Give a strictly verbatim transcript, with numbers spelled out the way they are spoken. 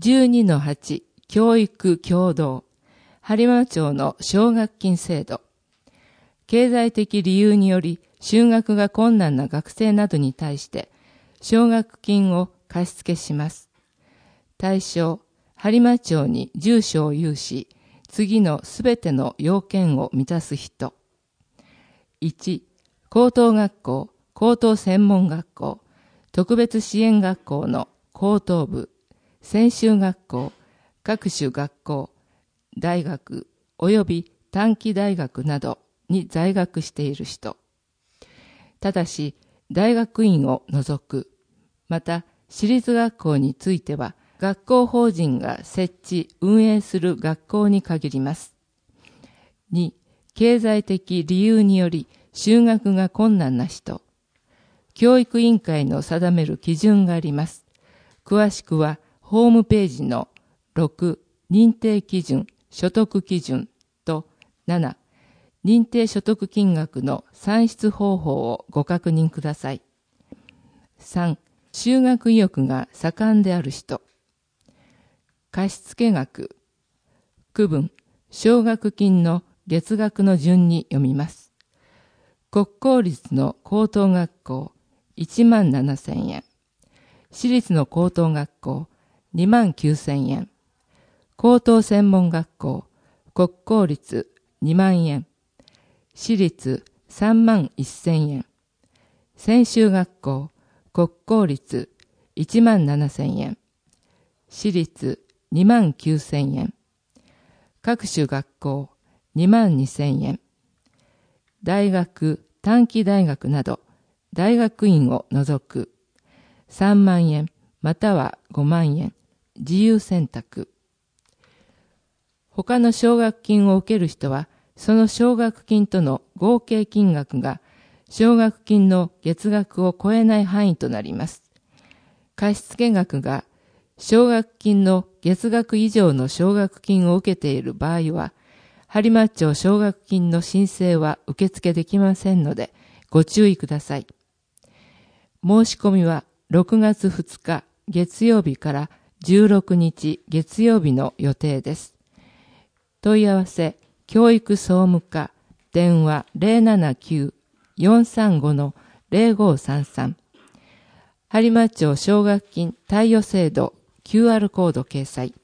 じゅうにのはち 教育共同播磨町の奨学金制度。経済的理由により就学が困難な学生などに対して奨学金を貸付します。対象、播磨町に住所を有し、次のすべての要件を満たす人。いち、高等学校、高等専門学校、特別支援学校の高等部、専修学校、各種学校、大学及び短期大学などに在学している人。ただし、大学院を除く、また私立学校については、学校法人が設置、運営する学校に限ります。に、経済的理由により就学が困難な人。教育委員会の定める基準があります。詳しくは、ホームページのろく、認定基準、所得基準となな、認定所得金額の算出方法をご確認ください。さん、就学意欲が盛んである人。貸付額、区分、奨学金の月額の順に読みます。国公立の高等学校いちまんななせんえん、私立の高等学校にまんきゅうせんえん、高等専門学校国公立にまんえん、私立さんまんせんえん、専修学校国公立いちまんななせんえん、私立にまんきゅうせんえん、各種学校にまんにせんえん、大学、短期大学など大学院を除くさんまんえんまたはごまんえん、自由選択。他の奨学金を受ける人は、その奨学金との合計金額が奨学金の月額を超えない範囲となります。貸付額が奨学金の月額以上の奨学金を受けている場合は、播磨町奨学金の申請は受付できませんので、ご注意ください。申し込みはろくがつふつか月曜日からじゅうろくにち月曜日の予定です。問い合わせ、教育総務課、電話 ゼロななきゅう よんさんご ゼロごさんさん。播磨町奨学金貸与制度 キューアール コード掲載。